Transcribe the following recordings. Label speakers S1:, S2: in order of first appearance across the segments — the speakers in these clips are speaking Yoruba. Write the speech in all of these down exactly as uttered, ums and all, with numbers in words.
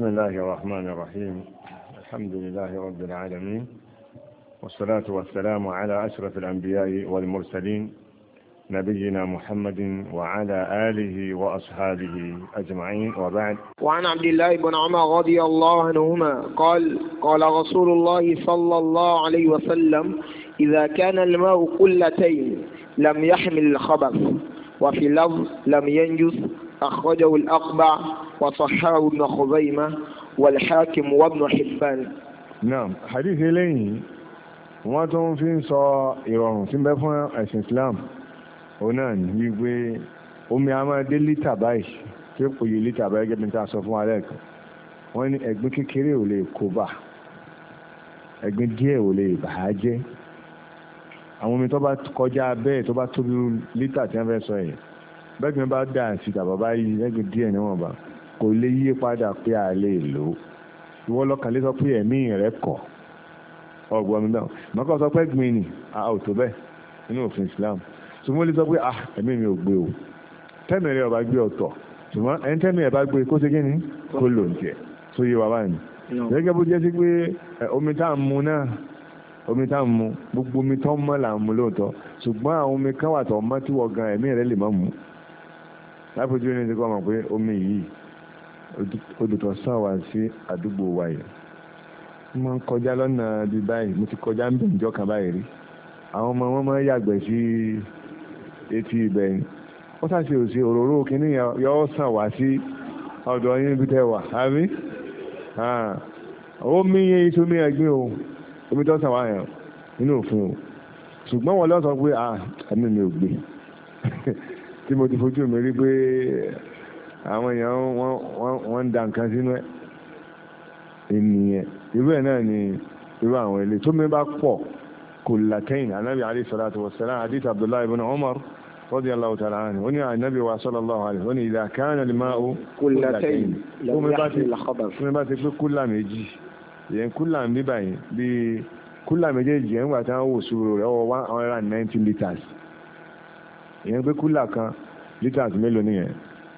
S1: بسم الله الرحمن الرحيم. الحمد لله رب العالمين، والصلاة والسلام على أشرف الأنبياء والمرسلين نبينا محمد وعلى آله وأصحابه أجمعين، وبعد.
S2: وعن عبد الله بن عمر رضي الله عنهما قال قال رسول الله صلى الله عليه وسلم: إذا كان الماء قلتين لم يحمل الخبث، وفي لفظ لم ينجس. أخرجه الأربع وصححه ابن خزيمة والحاكم وابن حبان.
S1: نعم، حديث إليه wọ́n tó ń fi ń sọ ìrọ̀rùn tí ń bẹ fún ẹ̀sìn Islam. Òun náà ní wípé omi a máa dé lítà báyìí tí ó pòye lítà báyìí gẹ́gẹ́ bí n ta sọ fún alẹ́ kan. Wọ́n ní ẹ̀gbin kékeré ò lè kó bà, ẹ̀gbin díẹ̀ ò lè bà á jẹ́. Àwọn omi tó bá kọjá bẹ́ẹ̀ tó bá tóbi lítà tí wọ́n fẹ́ sọ yìí, bẹ́ẹ̀gbin bá dà sí tàbá báyìí ẹ̀gbin díẹ̀ níwọ̀n bá kò lè yí padà pé a lè lò ó. Ìwọ lọ́kàn lè sọ pé ẹ̀mí rẹ̀ kọ̀ ọgbọ̀n mi náà mọ́kàn sọ pé gbin ni a ò tó bẹ́ẹ̀ nínú òfin Islam. Ṣùgbọ́n lè sọ pé ah ẹ̀mí mi ò gbé o, tẹ́mi rẹ̀ ọba gbé ọ̀tọ̀, ṣùgbọ́n ẹni tẹ́mi ẹ̀ bá gbé kó ṣe kí ni kó lò ń tiẹ̀ tó yé wa báyìí. Gẹ́gẹ́ bó jẹ́ sí pé omi tá à ń mu náà omi tá à ń mu gbogbo omi tó mọ́ là ń mu lóòótọ́, ṣùgbọ́n àwọn omi kan wà tó mọ́ tí wọ́n gan ẹ̀mí rẹ̀ lè má mu. Lápòjú ní ti kọ́ mọ̀ pé omi yìí odòtọ̀ sàn wá sí àdúgbò wa yìí. Mo máa ń kọjá lọ́nà bí báyìí, mo ti kọjá ń bẹ̀ níjọ́ kan báyìí rí. Àwọn ọmọ wọn máa ń yàgbẹ́ sí etí ibẹ̀ ni. Wọ́n ṣàṣe òsì òróró kìíní yọ sàn wá sí ọ̀dọ̀ yín bí tẹ́ wà, àbí? Omi yẹn iṣẹ́ omi ẹ̀gbin o, omi tó sàn wá yẹn nínú òfin o. Ṣùgbọ́n wọn lọ sọ pé ẹ̀mí mi ò gbé. Tí mo ti fojú mi rí pé àwọn èèyàn wọ́n ń da nǹkan sínú ẹ̀ ènìyàn irú ẹ̀ náà ni irú àwọn ilé tó mi bá pọ̀ kò látẹ́yìn. Ànábì alayhi salatu wassalam, hadith Abdullahi ibn Umar radiyallahu ta'ala anhu, ó ní ànábì wa sallallahu alayhi ó ní idha kana al-ma'u kullatayn, tó mi bá ti pé kúlà méjì, ìyẹn kúlà ń bí báyìí bí kúlà méjèèjì ẹ̀ ń gbà tí wọ́n wò sùúrù rẹ̀ ọwọ́ one hundred and ninety litres, ìyẹn pé kúlà kan litres mélòó nìyẹn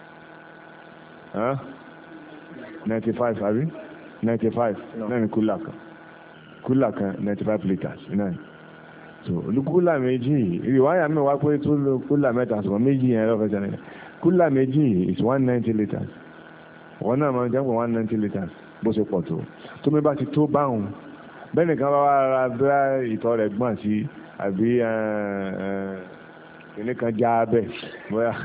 S1: ninety five àbí ninety five náà ni kúlà kan kúlà kan ninety five litres náà. So olùkúlà méjì ìwáyà mi wá pé tó lo kúlà mẹ́ta ṣùgbọ́n méjì yẹn lọ́fẹ̀ẹ́ sẹ́ni kúlà méjì is one ninety litres. Wọ́n náà máa ń jẹ́ pé one ninety litres bó ṣe pọ̀ tó tó mi bá ti tó báwọn bẹ́ẹ̀ nìkan bá wá ra bá ìtọ̀ rẹ̀ gbọ̀n sí àbí kìnìkan já bẹ́ẹ̀ bóyá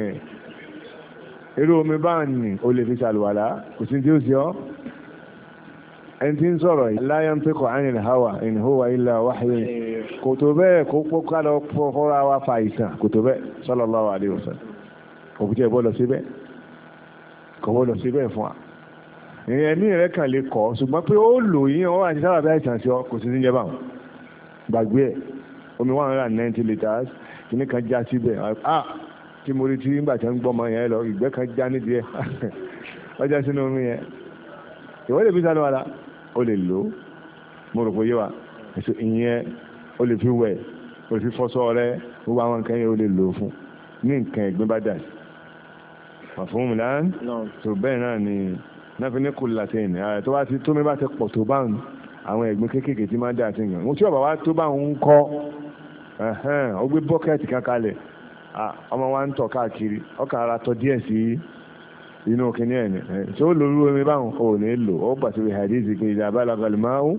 S1: irú omi báwọn ni o lè fi ṣàlùwàlá, kò sí tí ó ṣe ọ́. Ẹni tí ń sọ̀rọ̀ yìí la yantiqu anil hawa in huwa illa wahyun, kò tó bẹ́ẹ̀ kó pọ́ ká lọ fọ́ra wa fa ìsàn, kò tó bẹ́ẹ̀ sallallahu alaihi wasallam. Òkúta ẹ̀ bọ́ lọ síbẹ̀ kò bọ́ lọ síbẹ̀ fún wa. Ẹ̀mí rẹ̀ kàn lè kọ́ ṣùgbọ́n pé ó lò yín ọ́ àti sábà bẹ́ẹ̀ sàn sí ọ, kò sí ní jẹ́ báwọn. Gbàgbé ẹ̀ omi one hundred and ninety litres kìíní kan já síbẹ̀ ah tí mo rí tí nígbà tí wọ́n ń gbọ́ ọmọ yẹn lọ ìgbẹ́ kan já nídìí ẹ̀ ọjà sínú omi yẹn. Ìwọ́n lè fi sálọ wàlá o lè lò ó, mo rò pé yé wa èso ìyẹn o lè fi wẹ̀ o lè fi fọ́sọ́ rẹ gbogbo àwọn nǹkan yẹn o lè lò ó fún ní nǹkan ẹ̀gbin bá dà sí. Wà fún mi láń tó bẹ́ẹ̀ náà ni náà fi ní kò látẹ̀yìn ààrẹ tó bá ti tó mi bá ti pọ̀ tó bá ń àwọn ẹ̀gbin kéékèèké tí máa dà sí yẹn mo tí ọ̀bà wa tó bá ń kọ́ ó gbé bọ́kẹ́ẹ̀tì kan kalẹ̀ ọmọ wa ń tọ̀ káàkiri ọkà ara tọ̀ díẹ̀ sí inú kìíní ẹ̀ ní tí ó lórí omi báwọn ò ní lò ó bàtí bí hadithi pé ìdá balaga al-ma'u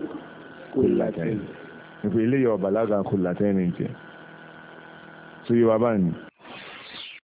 S1: kullatayn nípa ilé yọ balaga kullatayn ní tiẹ̀ tó yíwa báyìí